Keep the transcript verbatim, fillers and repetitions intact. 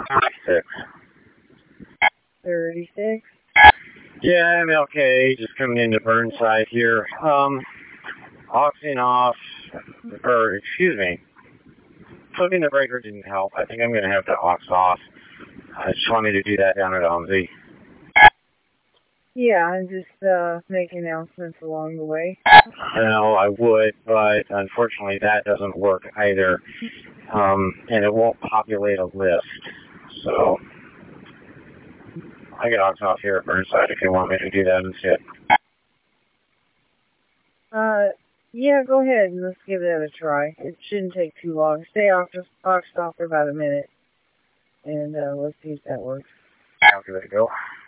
thirty-six. thirty-six? Yeah, M L K, just coming into Burnside here. Um, oxing off, or excuse me, flipping the breaker didn't help. I think I'm going to have to ox off. I just wanted to do that down at O M Z. Yeah, and just uh, make announcements along the way. No, I would, but unfortunately that doesn't work either. Um, and it won't populate a list. So, I can ox off here at Burnside if you want me to do that instead. Uh, yeah, go ahead and let's give that a try. It shouldn't take too long. Stay off, just ox off for about a minute. And uh, let's see if that works. I'll give it a go.